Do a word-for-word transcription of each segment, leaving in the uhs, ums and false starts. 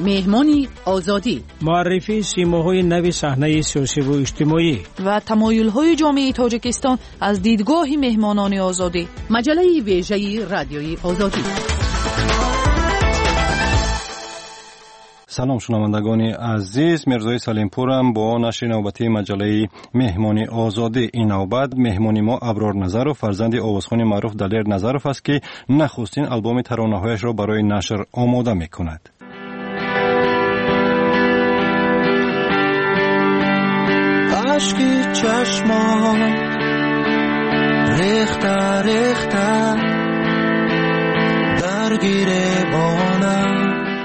مهمانی آزادی، معرفی سیماهای نوی صحنه سیاسی و اجتماعی و تمایل‌های جامعه تاجیکستان از دیدگاه مهمانان آزادی. مجله ویژه رادیوی آزادی. سلام شنوندگان عزیز، مرزای سلیمپورم با نشر نوبتی مجله مهمانی آزادی. این نوبت مهمانی ما ابرار نظرов فرزند آوازخوان معروف دلیر نظرов است که نخستین آلبوم ترانه‌هایش را برای نشر آماده می‌کند. عشقی چشمان ریخته ریخته در گریبانم.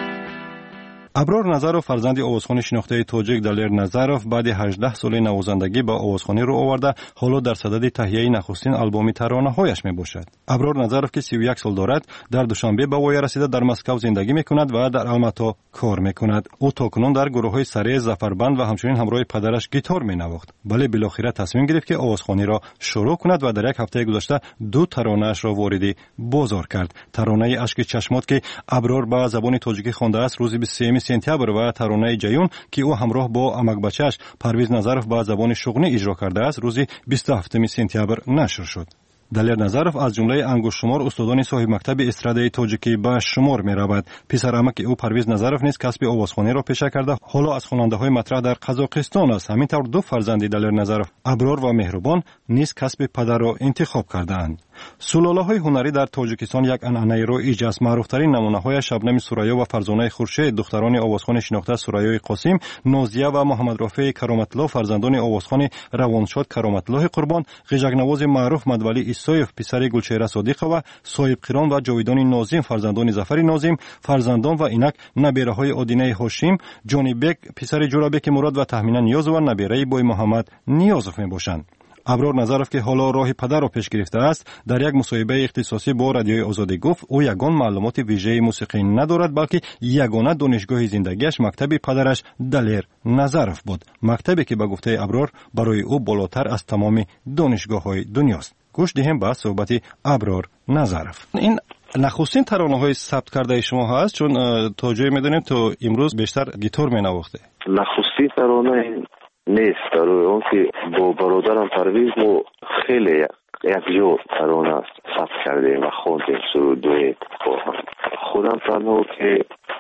ابرار نظرов فرزند آوازخوان شناخته تاجیک دلیر نظرов بعد هجده سال نوازندگی با آوازخوانی رو آورده، حالا در صدد تهیه نخستین آلبوم ترانه‌هایش میباشد. ابرار نظرов که سی و یک سال دارد، در دوشنبه به وای رسیده در مسکو زندگی میکند و در الماتا کار میکند. او تاکنون در گروه‌های سره زفربند و همچنین همراه پدرش گیتار مینواخت. ولی بالاخره تصمیم گرفت که آوازخوانی را شروع کند و در یک هفته گذشته دو ترانه‌اش را وارد بازار کرد. ترانه اشک چشمات که ابرار به زبان تاجیکی خوانده است روز بیست و سوم سپتامبر و ترانه جیون که او همراه با امک بچه‌اش پرویز نظرов با زبان شغنی اجرا کرده است روز بیست و هفتم سپتامبر نشر شد. دلیر نظرов از جمله انگشت شمار استادان صاحب مکتب استرادای تاجیکی به شمار می رود. پسر عمک او پرویز نظرов نیز کسب آوازخوانی را پیشه کرده، حالا از خواننده های مطرح در قزاقستان است. همینطور دو فرزند دلیر نظرov ابرار و مهربان نیز کسب پدر را انتخاب کردند. سلاله های هنری در تاجیکستان یک عنعنه رایج است. معروفترین نمونه های شبنم سوریا و فرزانه خورشید دختران آوازخوان شناخته سوریای قاسم، نازیه و محمد رافع کرامت الله فرزندان آوازخوان روانشاد کرامت الله قربان، غیژک نواز معروف مدولی ایسایف پسر گلچهره صادقه و صاحب قران و جاویدان ناظم فرزندان ظفر ناظم، فرزندان و اینک نبیره های آدینه هاشم، جانی بک پسر جورابک مراد و تهمینه نیاز و نبیره بای محمد نیازف میباشند. ابرار نظرov که حالا راه پدر را پیش گرفته است، در یک مصاحبه اختصاصی با رادیوی آزادی گفت او یگان معلومات ویژه موسیقی ندارد، بلکه یگانه دانشگاه زندگیش مکتب پدرش دلیر نظرov بود، مکتبی که به گفته ابرار برای او بالاتر از تمام دانشگاه‌های دنیاست. گوش دهیم به صحبت ابرار نظرov. این نخستین ترانه‌های ثبت کرده شما هست، چون تا جایی می‌دونیم تو امروز بیشتر گیتار می‌نواخته. نخستین ترانه نیست، در اون که با برادرم پرویز ما خیلی یک جو ترانه ثبت کردیم و خوندیم سرودوی با هم. خودم تنها که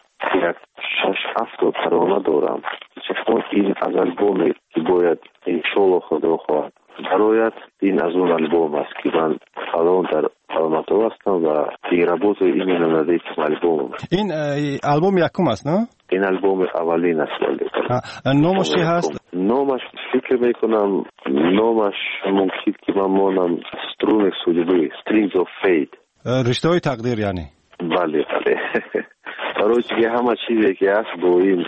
یک شش هفت ترانه دارم، چون این از البومی که باید انشالله خدا خواهد برایت، این از اون البوم است که من الان در الماتا هستم و پیرابوت این نمده البوم. این البوم یکم است نه؟ این البوم اولین است. نامش چی هست؟ نامش فکر میکنم نامش ممکن که من مانم سترون سوجبی Strings of Fate، رشته های تقدیر یعنی. بله بله. برای که همه چیزی که هست با این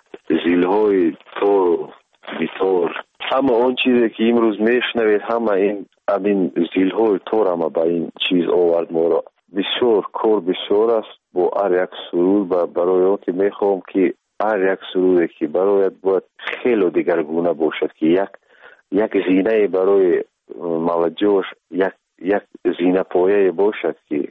زیلهای تور بیتور، همه اون چیزی که امروز میشنوید همه این این زیلهای تور همه با این چیز آورد ما را. بسیار کار بسیار است با هر یک سرود و برای اون که میخوام که هر یک سرودی که برایت باید خیلی دیگرگونه باشد که یک یک زینه برای موجهش یک یک زینه پایه باشد که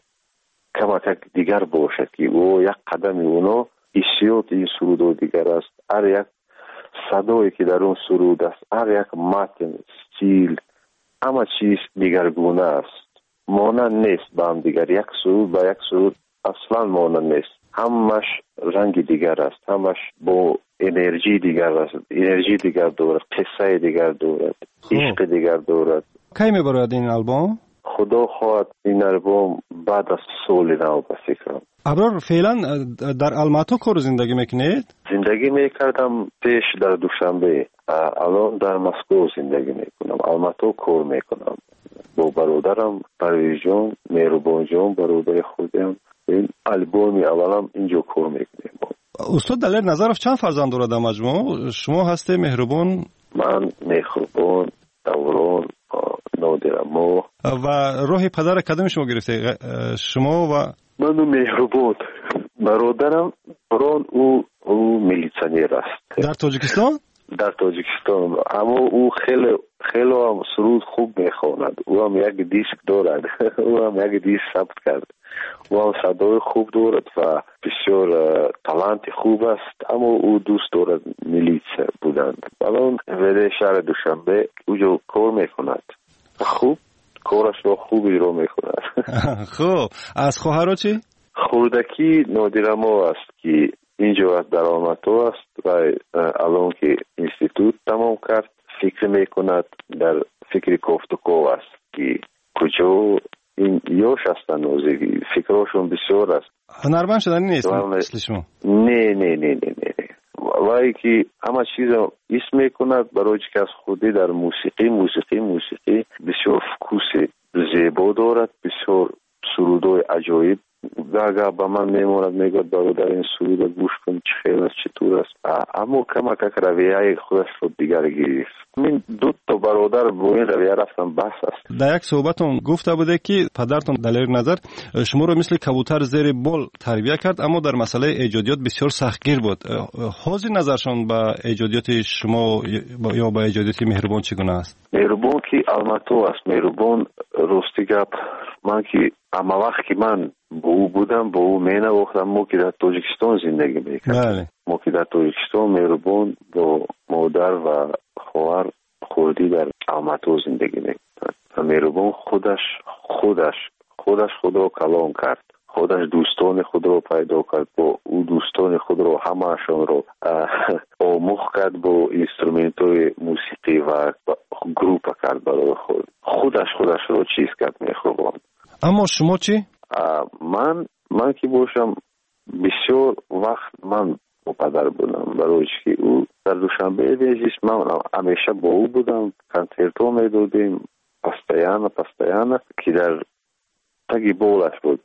کمک دیگر باشد که او یک قدم اونا حسیات این سرود و دیگر است. هر یک صدایی که در اون سرود است، هر یک متن، استیل، همه چیز دیگرگونه است، مانند نیست با هم دیگر. یک سرود با یک سرود اصلا مانند نیست، همش رنگ دیگر است، همش با انرژی دیگر است، انرژی دیگر دارد، قصه دیگر دارد، عشق دیگر دارد. کی میبرد این آلبوم؟ خدا خواهد این آلبوم بعد از سال نو به فکرم. ابرار فعلا در الماتا کار زندگی میکنید؟ زندگی میکردم پیش در دوشنبه، الان در مسکو زندگی میکنم. الماتا کار میکنم با برادرم پرویز جان، مهربان جان برادر خودم. این آلبوم اولم اینجا کار میکنیم. استاد دلیر نظرov چند فرزند دارد در مجموع؟ شما هسته مهربان؟ من مهربان، دوران، نادرما. و راه پدر کدام شما گرفته؟ شما و من مهربان. برادرم بران او او میلیسیونر است در تاجیکستان. در تاجیکستان. اما او خیلی خیلی هم سرود خوب میخواند. او هم یک دیسک دارد. او هم یک دیسک ثبت کرد. او هم صدای خوب دارد و بسیار تالنت خوب است. اما او دوست دارد میلیس بودند. الان ولی شهر دوشنبه اوجا کار میکند. خوب کارش را خوب اجرا میکند. خب از خواهرها چی؟ خوردکی نادرما است که اینجا در آماتو است و الان که اینستیتوت تمام کرد فکر میکند در فکر کوفتکو است که کجا این یوش هستن نوزگی فکرشون بسیار است. هنرمند شدنی نیست مثل شما؟ نه نه نه نه نه وای که همه چیز اسم میکند برای که از خودی در موسیقی موسیقی موسیقی بسیار فکوس زیبا دارد، بسیار سرودای عجایب داگه با من میموند میگوید برادر این سرود گوش کن چه خیلی است چطور است. اما کمک رویه خودش رو دیگر گرفت. من دو تا برادر با این رویه رفتم بحث است. در یک صحبتون گفته بوده که پدرتون دلیر نظر شما رو مثل کبوتر زیر بال تربیت کرد اما در مسئله ایجادیات بسیار سختگیر بود. حاضر نظرشون با ایجادیات شما یا با ایجادیات مهربان چگونه است؟ مهربان که الماتو است. مهربان راستی گپ من که اما وقت که من با او بودم با او می نواختم. ما که در تاجیکستان زندگی میکردم. بله. ما که در تاجیکستان مهربان با مادر و خواهر خودی در الماتو زندگی میکردن. مهربان خودش خودش خودش خود را کلان کرد. خودش دوستان خود را پیدا کرد. با او دوستان خود را همه‌شان را آموخت کرد با اینسترومنت های موسیقی و گروپ کرد برای خود. خودش خودش را چیز کرد میخواباند. اما شما چی؟ من من که باشم بسیار وقت من با پدر بودم برای که او در دوشنبه بیزیست من همیشه با او بودم. کنسرتو میدادیم پستیانه پستیانه که در تگی بولش بود.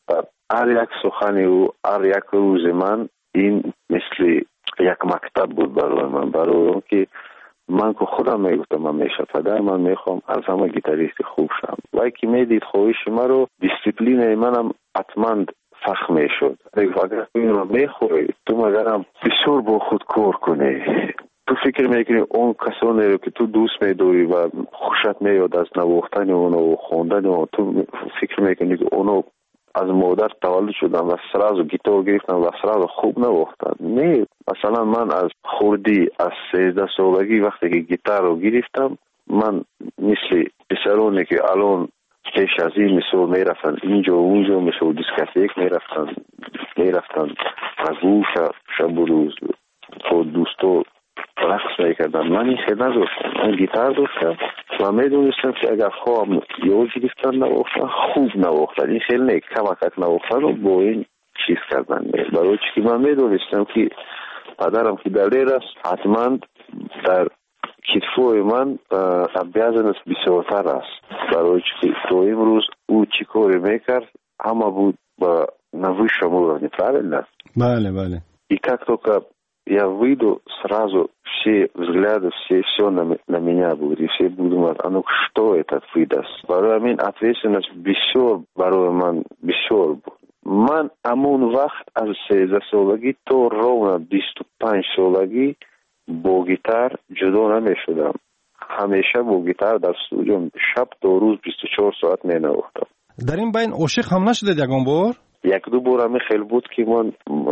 هر یک سخن او هر یک روز من این مثل یک مکتب بود برای من. برای که من که خودم میگفتم همیشه پدر من میخوام از همه گیتاریست خوب شم. وای که میدید خواهش من رو دیسیپلین منم حتما فخم میشد. اگر تو این رو میخوری تو مگرم بسیار با خود کار کنی. تو فکر میکنی اون کسانی رو که تو دوست میداری و خوشت میاد از نواختن اونو و خواندن اونو تو فکر میکنی که اونو از مادر تولد شدم و سراز گیتار گرفتم و سراز خوب نواختم. نه مثلا من از خوردی از سیزده سالگی وقتی که گیتار رو گرفتم من مثل پسرانی که الان پیش از این مثل میرفتن اینجا و اونجا مثل دیسکاتیک میرفتن میرفتن رگو شب و روز با دوستو رقص میکردن. من این خیلی نداشتم. من گیتار داشتم و میدونستم که اگر خواهم یاد گرفتن نواختن خوب نواختن این خیلی نیک کمکت نواختن رو با این چیز کردن. برای چی که من میدونستم که پدرم که دلیر است حتما در کتفوی من بیازنست بسیارتر است. برای چی که تو امروز او چی کاری میکرد همه بود با نوی شما правильно? Бale, бale. И как только я выйду, сразу все взгляды, все, все на, на меня будут, и все будут думать, а ну что этот выдаст? Барой мен ответственность бисёр, барой ман бисёр буд. Ман амон вақт аз сездах солагӣ то ровно бисту панҷ солагӣ бо гитар ҷудо намешудам. ҳамеша бо гитар дар студио шаб то рӯз бисту чор соат менавохтам. дар ин байн ошиқ ҳам нашудед ягон бор? یک دو بار همی خیلی بود که من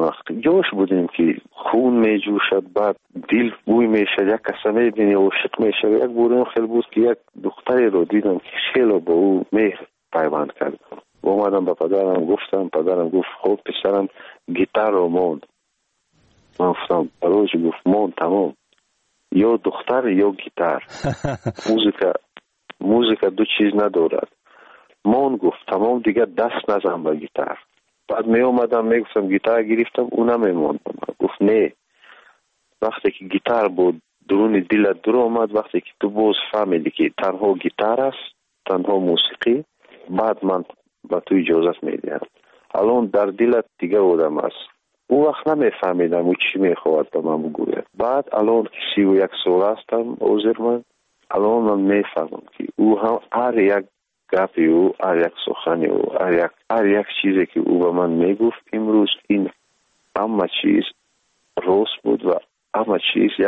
جوش بودیم که خون می جوشد بعد دل بوی می شد یک کسا می بینی عاشق می شد. یک بار هم خیلی بود که یک دختری رو دیدم که خیلی با او مهر پیوند کرد. اومدم به پدرم گفتم، پدرم گفت خب پسرم گیتار رو موند. من گفتم برایش گفت موند تمام یا دختر یا گیتار. موزیکا موزیکا دو چیز ندارد. موند گفت تمام دیگه دست نزن به گیتار. بعد می اومدم می گفتم گیتار گرفتم اونم می موندم. گفت نه وقتی که گیتار بود درون دلت در اومد، وقتی که تو باز فهمیدی که تنها گیتار است تنها موسیقی، بعد من با تو اجازت میدم. الان در دلت دیگه آدم است. اون وقت نمیفهمیدم او چی میخواد به من بگوید. بعد الان که سی و یک سال هستم عذر من، الان من میفهمم که او هم هر یک گپی او، هر یک سخنی او، هر یک هر یک چیزی که او به من میگفت امروز این همه چیز راست بود و همه چیز یک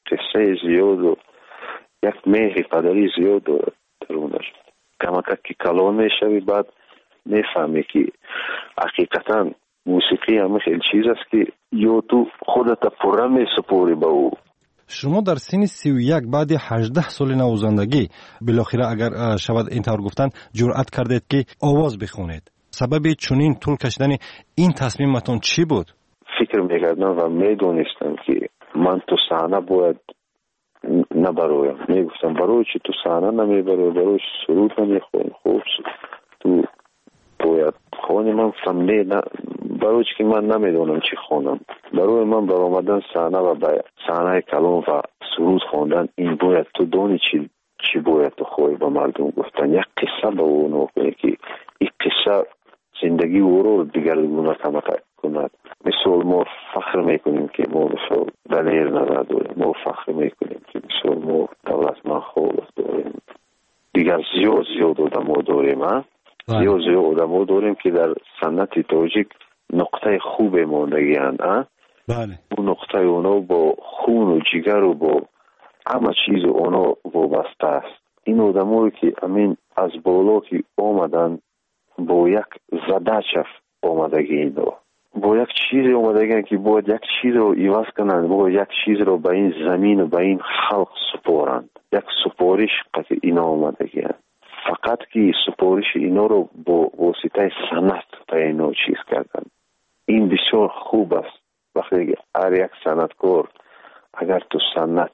قصه زیاد و یک مهر قدری زیاد دارد درونش. کمکت که کلان میشوی بعد میفهمی که حقیقتا موسیقی همه خیلی چیز است که یا تو خودت پره میسپوری به او. شما در سن سی و یک بعد هجده سال نوازندگی بالاخره اگر شود اینطور گفتن جرأت کردید که آواز بخونید. سبب چنین طول کشیدن این تصمیمتون چی بود؟ فکر میکردم و میدونستم که من تو صحنه باید نبرویم. میگفتم برای چی تو صحنه نمیبروی، برای چی سرود نمیخونی، خوب تو باید خونی. من فهمیده نه برای چی که من نمیدونم چی خونم. برای من بر آمدن صحنه و به صحنه کلام و سرود خوندن این باید تو دونی چی چی باید تو خوی به مردم گفتن. یک قصه به اون کنی که این قصه زندگی او رو دیگرگونه کمک کند. مثل ما فخر میکنیم که ما مثل دلیر نظر داریم، ما فخر میکنیم که مثل ما دولتمند خالق داریم، دیگر زیاد زیاد آدم ها داریم. زیاد زیاد آدم ها داریم که در سنت تاجیک نقطه خوب ماندگی هست. بله. اون نقطه اونا با خون و جگر و با همه چیز اونا وابسته است. این آدم هایی که امین از بالا که آمدن با یک زدچف آمدگی اینا، با یک چیز آمدگی که باید یک چیز رو ایواز کنند، باید یک چیز رو به این زمین و به این خلق سپارند. یک سپارش که اینا آمدگی هست. فقط که سپارش اینا رو با واسطه سنت تا اینا چیز کردن. این بسیار خوب است. وقتی هر یک سنتکار اگر تو سنت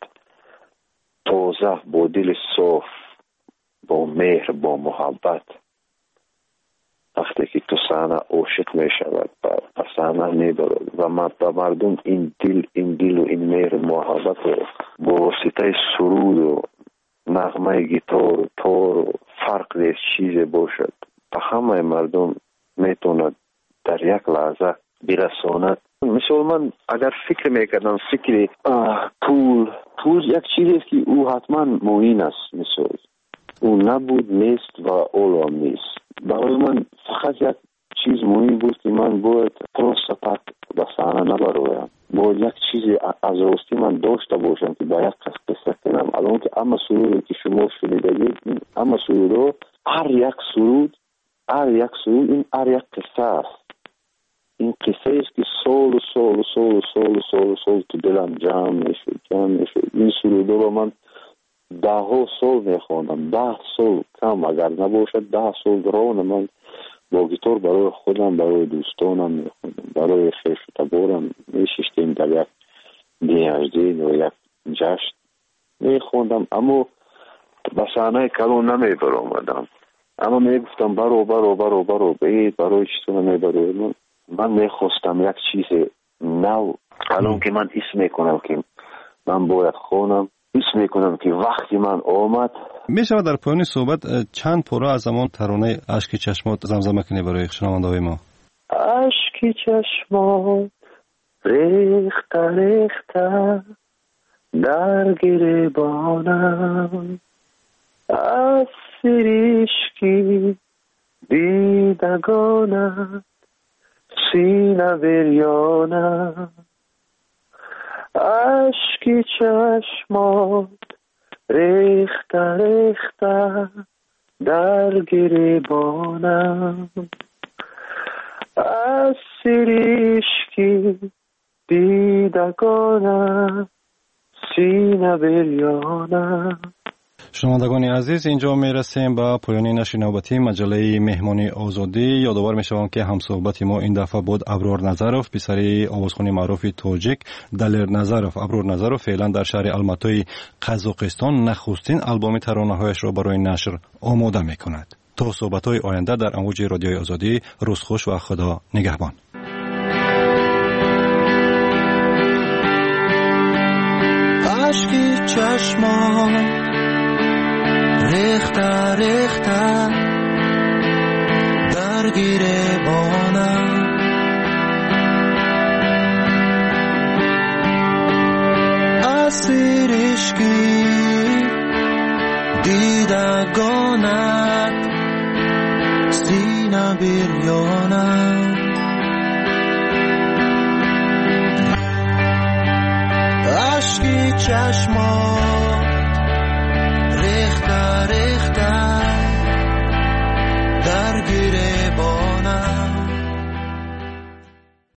تازه با دل صاف، با مهر، با محبت، وقتی که تو صحنه عاشق می شود و صحنه می برد و مردم این دل این دل و این مهر محبت رو با واسطه سرود و نغمه گیتار و تار و فرق نیست چیز باشد و همه مردم میتوند در یک لحظه برساند. مثل من اگر فکر میکردم فکر پول پول یک چیزی است که او حتما معین است. مثل او نبود نیست و اولو نیست. برای من فقط یک چیز مهم بود که من باید پروستاپک به صحنه نبرویم. باید یک چیزی از راستی من داشته باشم که با یک کس قصه کنم. الان که اما سرودی که شما شنیدید، اما سرود هر یک سرود هر یک سرود این هر یک قصه است. این قصه است که سال و سال و سال و سال و سال و سال تو دلم جمع میشد جمع میشد. این سرود رو من ده ها سال میخواندم، ده سال کم اگر نباشد ده سال ران من با گیتار برای خودم، برای دوستانم میخوندم، برای خیش و تبارم میششتیم در یک دیهجدین و یک جشن میخوندم. اما به صحنه کلان نمیبر آمدم. اما میگفتم برو برو برو برو بید برای چطور نمیبرو. من, من میخواستم یک چیز نو. الان که من اسم میکنم که من باید خونم، اسم میکنم که وقتی من آمد. میشه در پایان صحبت چند پاره از زمان ترانه اشک چشمات زمزمه کنی برای شنونده های ما؟ اشک چشمات ریخته ریخته در گریبانم، از سریشکی دیدگانم سینه بریانم. اشک چشمات ریخته ریخته در گریبانم، از سریشکی دیدگانم سینه بریانم. شنوندگان عزیز، اینجا میرسیم به پایان نشر نوبتی مجله مهمانی آزادی. یادآور میشوم که همصحبت ما این دفعه بود ابرار نظروف، پسر آوازخوان معروف تاجیک دلیر نظروف. ابرار نظروف فعلا در شهر الماتای قزاقستان نخستین آلبوم ترانه‌هایش را برای نشر آماده میکند. تا صحبت‌های آینده در امواج رادیوی آزادی، روز خوش و خدا نگهبان. اشکی چشمان ریخته ریخته در گریبانم، اسیر عشقی دیدگانت سینه بریانم. اشکی چشمان